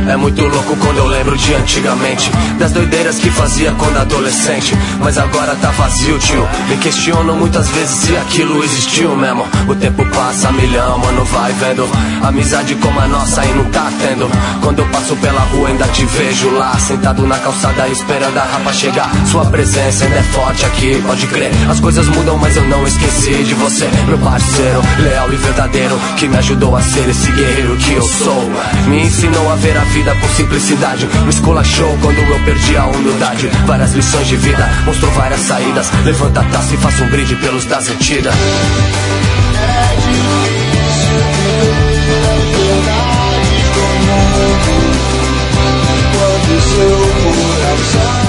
É muito louco quando eu lembro de antigamente, das doideiras que fazia quando adolescente. Mas agora tá vazio, tio. Me questiono muitas vezes se aquilo existiu mesmo. O tempo passa a milhão, mano, vai vendo. Amizade como a nossa aí não tá tendo. Quando eu passo pela rua ainda te vejo lá, sentado na calçada esperando a rapa chegar. Sua presença ainda é forte aqui, pode crer. As coisas mudam, mas eu não esqueci de você, meu parceiro, leal e verdadeiro, que me ajudou a ser esse guerreiro que eu sou. Me ensinou a ver a vida com simplicidade, me esculachou quando eu perdi a humildade. Várias lições de vida, mostrou várias saídas. Levanta a taça e faça um brinde pelos das antigas. É difícil ver as verdades do mundo quando seu coração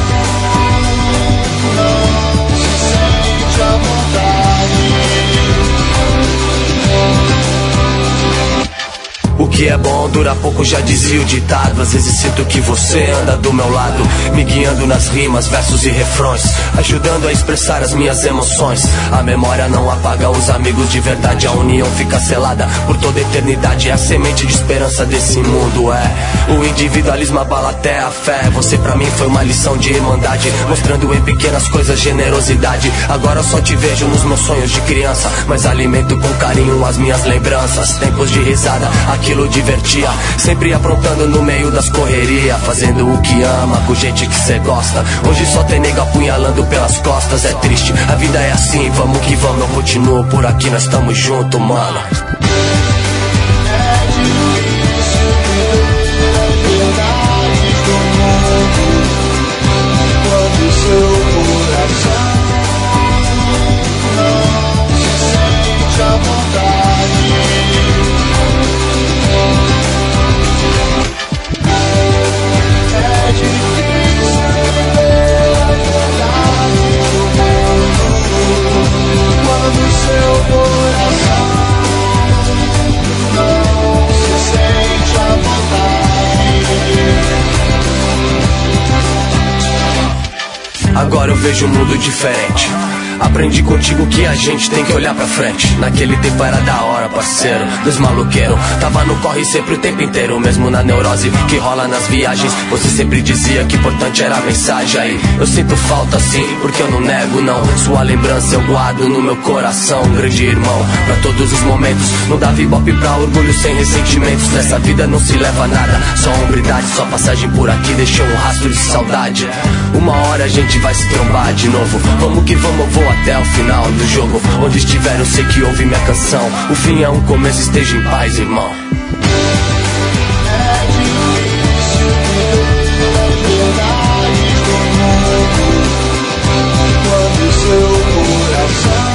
não se sente à vontade. O que é bom dura pouco, já dizia o ditado. Às vezes sinto que você anda do meu lado, me guiando nas rimas, versos e refrões, ajudando a expressar as minhas emoções. A memória não apaga os amigos de verdade, a união fica selada por toda a eternidade. É a semente de esperança desse mundo, o individualismo abala até a fé. Você pra mim foi uma lição de irmandade, mostrando em pequenas coisas generosidade. Agora eu só te vejo nos meus sonhos de criança, mas alimento com carinho as minhas lembranças. Tempos de risada, aquilo divertia, sempre aprontando no meio das correrias, fazendo o que ama, com gente que cê gosta. Hoje só tem nego apunhalando pelas costas, é triste, a vida é assim, vamos que vamos. Eu continuo por aqui, nós estamos juntos, mano. É difícil ver as verdades do mundo quando seu coração não se sente à vontade. É difícil ver as verdades do mundo quando seu coração não se sente à vontade. Agora eu vejo um mundo diferente. Aprendi contigo que a gente tem que olhar pra frente. Naquele tempo era da hora, parceiro, dos maluqueiros. Tava no corre sempre o tempo inteiro, mesmo na neurose que rola nas viagens. Você sempre dizia que importante era a mensagem. Aí eu sinto falta sim, porque eu não nego não. Sua lembrança eu guardo no meu coração, grande irmão, pra todos os momentos. Não dava ibope pra orgulho sem ressentimentos. Nessa vida não se leva nada, só hombridade. Sua passagem por aqui deixou um rastro de saudade. Uma hora a gente vai se trombar de novo. Vamos que vamos, eu vou até o final do jogo. Onde estiver eu sei que ouve minha canção. O fim é um começo, esteja em paz, irmão. É difícil ver as verdades do mundo quando seu coração